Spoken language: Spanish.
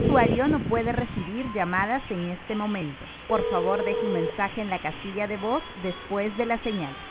usuario no puede recibir llamadas en este momento. Por favor, deje un mensaje en la casilla de voz después de la señal.